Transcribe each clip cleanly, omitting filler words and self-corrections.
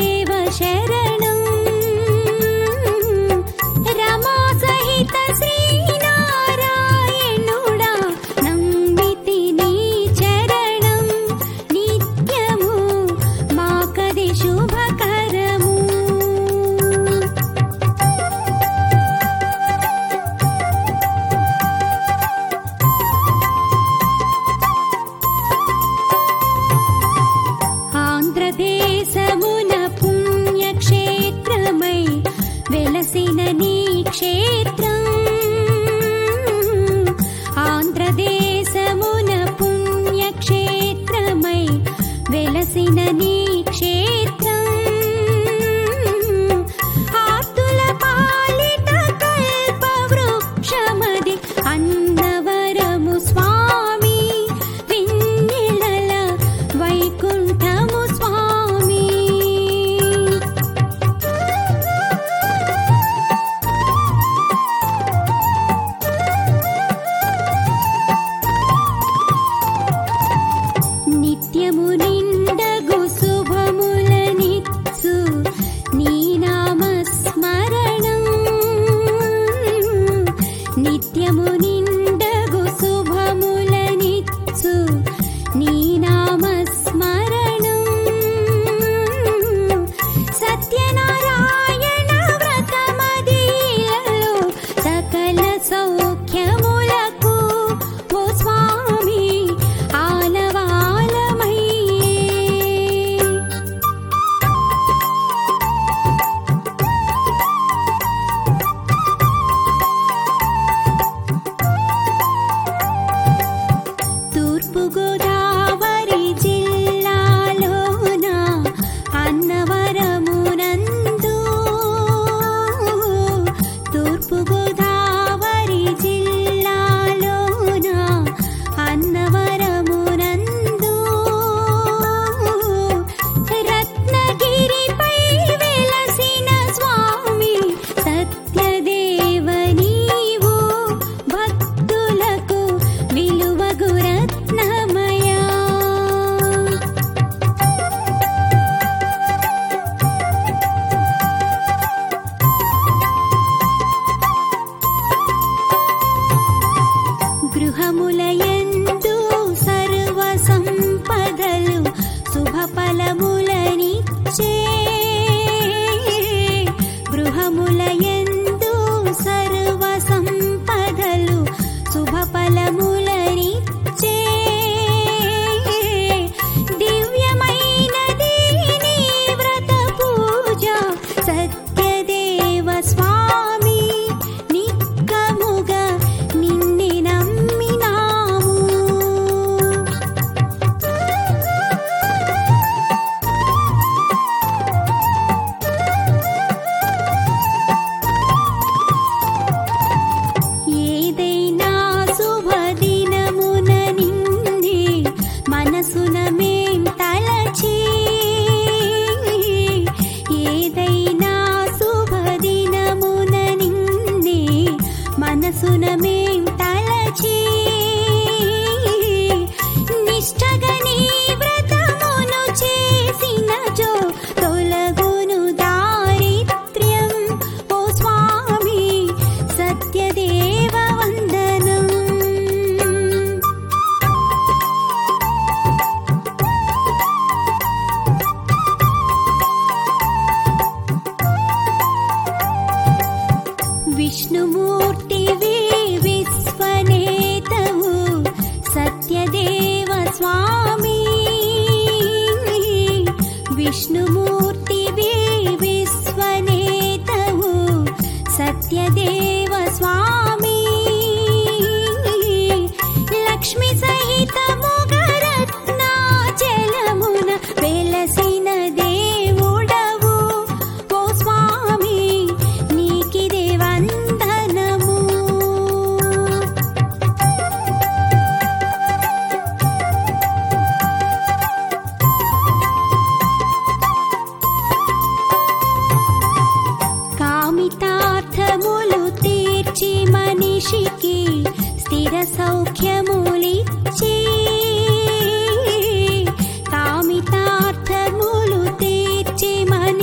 దేవ శరణం రమా సహిత శ్రీనారాయణుడా నమ్మితి నీ చరణం నిత్యము మాకది శుభకరము ఆంధ్రదేశమున పుణ్యక్షేత్రమై వెలసిన నీ క్షేత్రం ఆంధ్రదేశమున పుణ్యక్షేత్రమై వెలసిన నీ క్షేత్రం ఆర్తుల పాలిట కల్పవృక్షమది అన్నవరము స్వామి వెన్నెలల వైకుంఠము స్వామి నిత్యము నిండగు శుభములనిచ్చు నీ నామస్మరణం నిత్యము నిండగు శుభములనిచ్చు నీ నామస్మరణం సత్యనారాయణ వ్రతమదిలో సకల సౌఖ్యములకు ఓ స్వామి ఆలవాలమయ్యే తూర్పు గోదావరి జిల్లాలోన అన్నవరమునందు తూర్పు గోదావరి జిల్లాలోన అన్నవరమునందు రత్నగిరిపై వెలసిన స్వామి సత్యదేవ నీవు భక్తులకు విలువగు రత్నమయా గృహములయందు సర్వ సంపదలు శుభ ఫలములనిచ్చే గృహములయందు సర్వ సంపదలు శుభ ఫలములనిచ్చే దివ్యమైనది నీ వ్రత పూజ సత్యదేవ స్వామి నిక్కముగా నిన్నే నమ్మినాము ఏదైనా శుభదినమున నిన్నే మనసున మేం తలచి ఏదైనా శుభదినమున నిన్నే మనసున మేం తలచి నిష్ఠగా నీ వ్రతమును చేసినచో తొలగును దారిద్ర్యం ఓ స్వామి సత్యదేవ వందనం విష్ణుమూర్తివి విశ్వనేతవు సత్యదేవ స్వామి విష్ణుమూర్తివి విశ్వనేతవు సత్యదేవ స్వామి లక్ష్మి సహితముగా రత్నాచలమున వెలసిన దేవుడవు ఓ స్వామి నీకిదే వందనము కామితార్థములు తీర్చి మనిషికి స్థిర సౌఖ్యములిచ్చి కామితార్థములు తీర్చి మనిషికి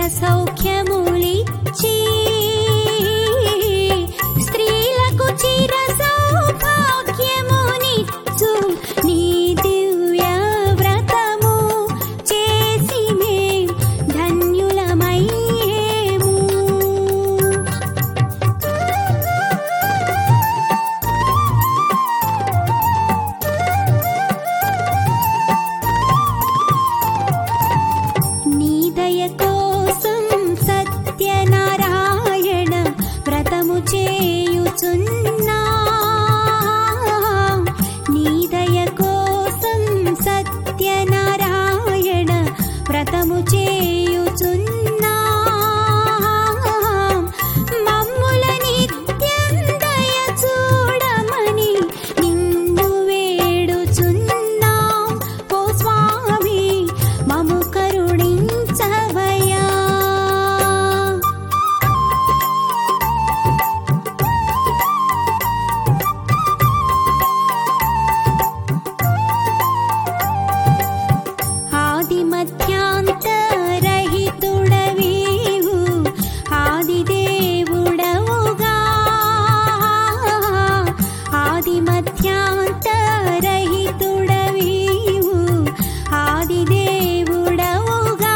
సౌఖ్యములిచ్చి స్త్రీలకు చిర సౌభాగ్యమునిచ్చు నీ దివ్య వ్రతము చేసి మేం ధన్యులమయ్యేము. నీ దయ కోసం సత్యనారాయణ వ్రతము చేయుచున్నా. నీ దయ కోసం సత్యనారాయణ వ్రతము చేయుచున్నా. మమ్ముల నిత్యం దయ చూడమని నిన్ను వేడుచున్నాం. ఓ స్వామి మము కరుణించవయ్యా. ఆది మధ్యాంతరహితుడవీవు ఆదిదేవుడవుగా. ఆది మధ్యాంతరహితుడవీవు ఆదిదేవుడవుగా.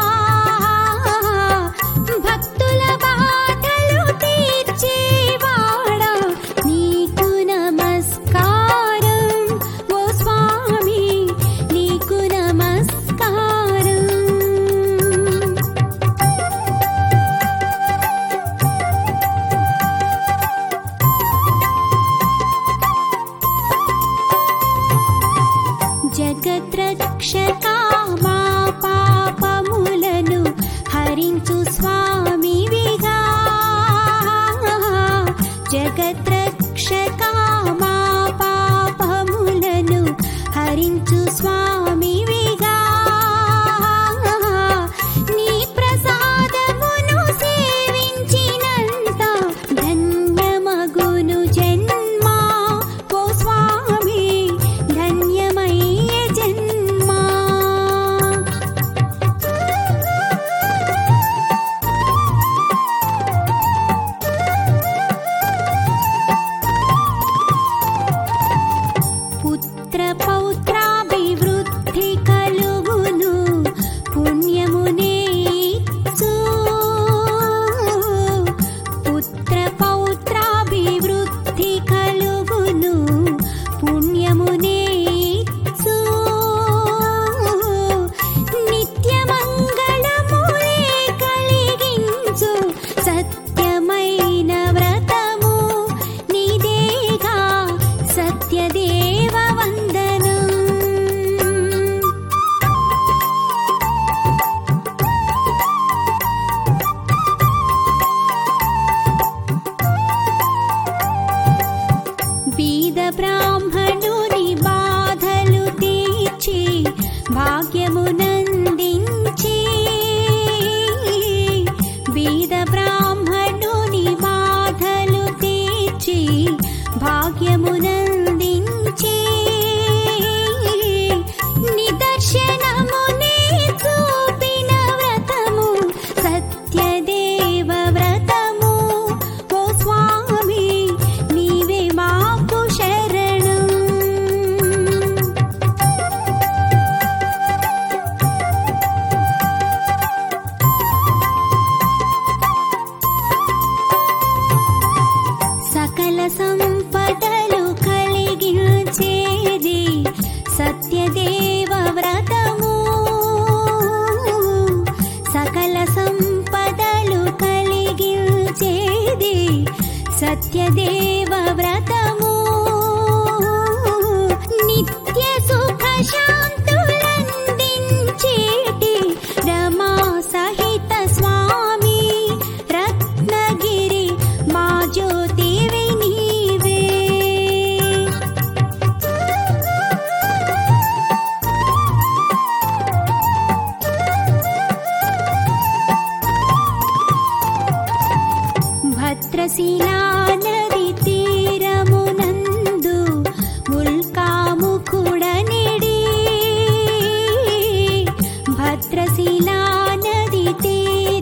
భక్తుల బాధలు తీర్చేవాడా నీకు నమస్కారం. ఓ స్వామి నీకు నమస్కారం. జగద్రక్షకా మా పాపములను హరించు స్వామివిగా. జగద్రక్షకా మా పాపములను హరించు స్వామివిగా. నీ ప్రసాదమును సేవించినంత ధన్యమగును జన్మ. ఓ స్వామి ధన్యమయ్య జన్మ. పుత్ర పౌత్రాభివృద్ధి కలుగును పుణ్యమునే ఇచ్చు. పుత్ర పౌత్రాభివృద్ధి కలుగును పుణ్యమునే ఇచ్చు. నిత్యమంగళములే కలిగించు సత్యమైన వ్రతము నీదేగా సత్యదేవ వందనం. బీద బ్రాహ్మణుని బాధలు తీర్చి భాగ్యమునందించి. బీద బ్రాహ్మణుని బాధలు తీర్చి భాగ్యమునందించి. నిదర్శనమునే చూపిన వ్రతము సత్యదేవ వ్రతము. ఓ స్వామి నీవే మాకు శరణం. సకల సంపదలు కలిగించేది సత్యదేవ వ్రతము. సకల సంపదలు కలిగించేది సత్యదేవ వ్రతము. నిత్య సుఖ శాంతులందించేటి రమా సహిత స్వామి రత్నగిరి మా జ్యోతివి నీవే. భద్రశిలా నది తీరమునందు ముల్కాముఖుడనిడి. భద్రశిలా నది తీర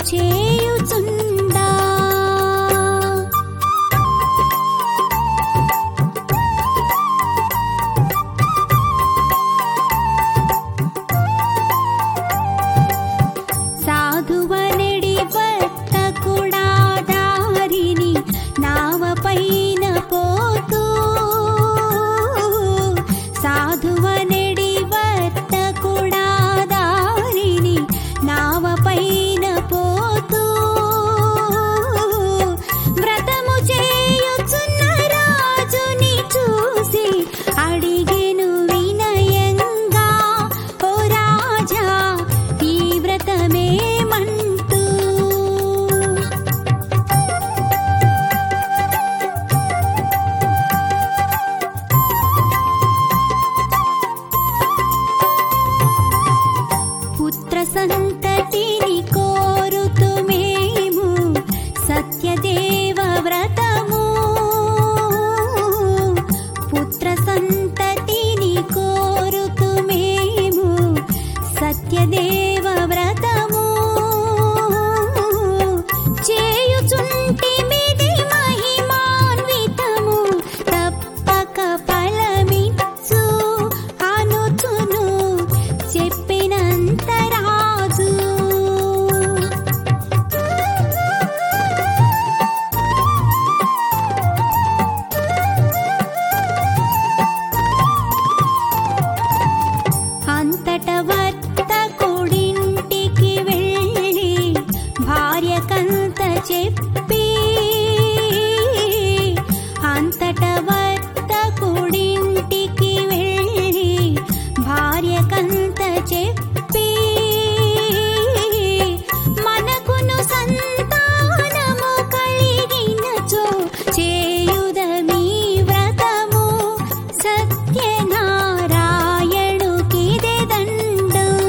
చేయుచుండా సాధువనెడి వర్తకుడా దారిని నావపైన పోతూ సాధువనెడి వర్తకుడా దారిని నావపైన పోతూ వ్రతము చేయుచున్న రాజుని చూసి అడిగెను వినయంగా ఓ రాజా ఈ వ్రతమేమంటూ పుత్ర సంతతిని కోరుతూ మేము సత్యదేవ వ్రతము పుత్ర సంతతిని కోరుతూ మేము సత్యదేవ వ్రతము చేయుచుంటిమిది మహిమాన్వితము తప్పక ఫలమిచ్చు అనుచును చెప్పినంత రాజు అంతట వర్తకుడింటికి వెళ్ళి భార్యకంత చెప్పి అంతట వర్తకుడింటికి వెళ్ళి భార్యకంత చెప్పి మనకును సంతానము కలిగినచో చేయుదమీ వ్రతము సత్యనారాయణుకిదే దండం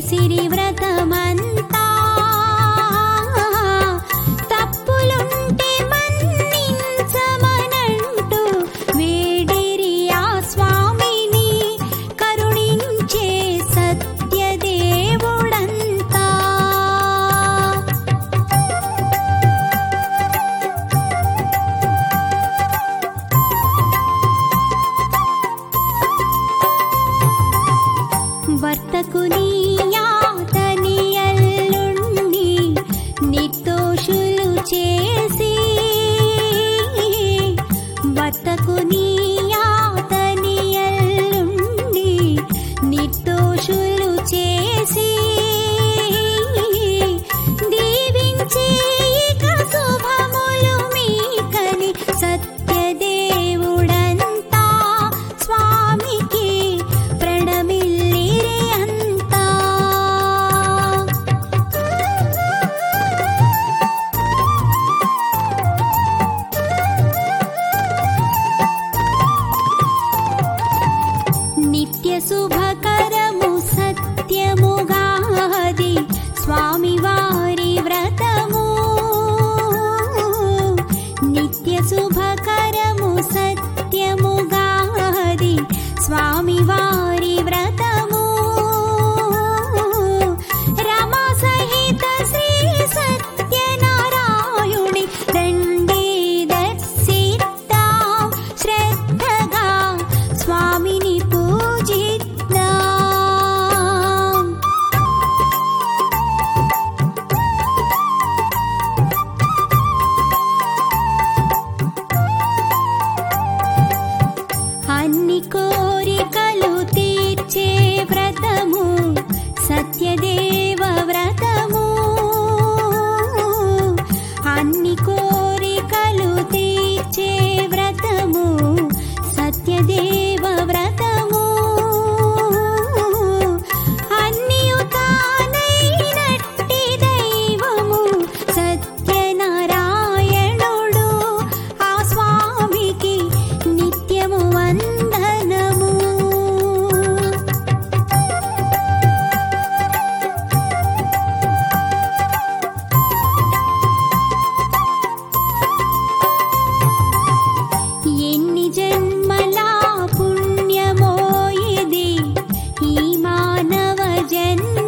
చేసిరి వ్రతమంతా తప్పులుంటే మన్నించమనంటూ వేడిరి ఆ స్వామిని కరుణించే సత్యదేవుడంతా. భర్తకుని యాతని అల్లుణ్ణి నిర్దోషులు చేసి భర్తకుని యాతని అల్లుణ్ణి నిర్దోషులు చేసి దీవించి ఇక శుభములు మీకని సత్యదేవుడంతా స్వామికి ప్రణమిల్లిరి అంతా. నిత్య శుభకరము సత్యముగాది స్వామివారి వ్రతము. నిత్య శుభకరము సత్యముగాది స్వామివారి వ్రతము. రమా సహిత శ్రీ సత్యనారాయణుని రండి దర్శిద్దాం, శ్రద్ధగా స్వామిని పూజిద్దాం. అన్ని కోరికలు తీర్చే వ్రతము సత్యదేవ వ్రతము. అన్ని కోరికలు తీర్చే వ్రతము సత్యదేవ వ్రతము. అన్నియు తానైనట్టి దైవము సత్యనారాయణుడు. ఆ స్వామికి నిత్యము వందనము. ఎన్ని జన్మల పుణ్యమో ఇది ఈ మానవ జన్మ.